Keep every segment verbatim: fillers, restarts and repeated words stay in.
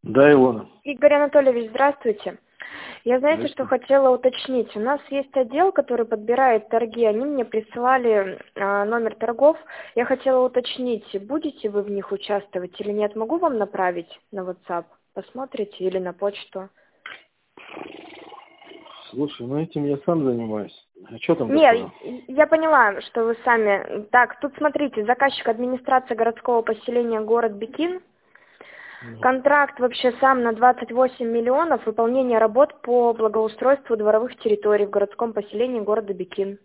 Да, Илона. Игорь Анатольевич, здравствуйте. Я, знаете, что Здравствуйте. хотела уточнить. У нас есть отдел, который подбирает торги. Они мне присылали а, номер торгов. Я хотела уточнить, будете вы в них участвовать или нет. Могу вам направить на WhatsApp? Посмотрите или на почту. Слушай, ну этим я сам занимаюсь. А что там Нет, такое? я поняла, что вы сами... Так, тут смотрите, заказчик администрация городского поселения город Бикин. Ну, Контракт вообще сам на двадцать восемь миллионов, выполнение работ по благоустройству дворовых территорий в городском поселении города Бикин.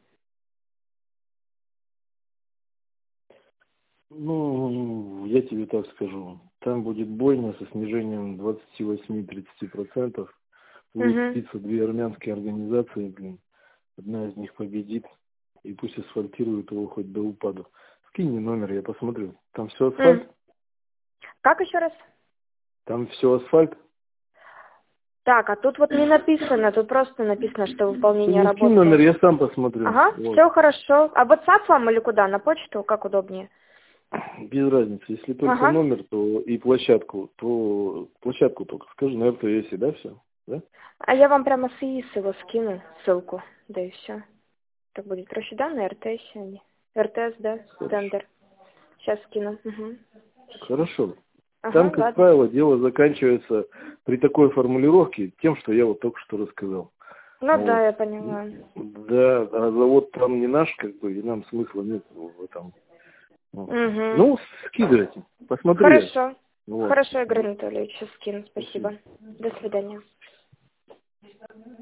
ну, я тебе так скажу. Там будет бойня со снижением двадцати восьми-тридцати процентов. Будут Угу. биться две армянские организации, блин. Одна из них победит. И пусть асфальтируют его хоть до упаду. Скинь мне номер, я посмотрю. Там все асфальт? Как еще раз? Там все асфальт? Так, а тут вот не написано, тут просто написано, что Ты выполнение мне скинь работ номер, по... я сам посмотрю. Ага, Вот. все хорошо. А WhatsApp вам или куда? На почту? Как удобнее? Без разницы. Если только Ага. номер, то и площадку, то площадку только скажи на эр тэ эс, да, все? Да? А я вам прямо с ИИС его скину, ссылку. Да и все. Так будет проще, да, на эр тэ эс? они? эр тэ эс, да, Хорошо. тендер. Сейчас скину. Угу. Хорошо. Там, Ага, как ладно. правило, дело заканчивается при такой формулировке тем, что я вот только что рассказал. Ну Вот. да, я поняла. Да, а завод там не наш, как бы, и нам смысла нет в этом. Вот. Угу. Ну, скидывайте. Посмотрю я. Хорошо. Вот. Хорошо, Игорь Вот. Анатольевич, скину. Спасибо. Спасибо. До свидания.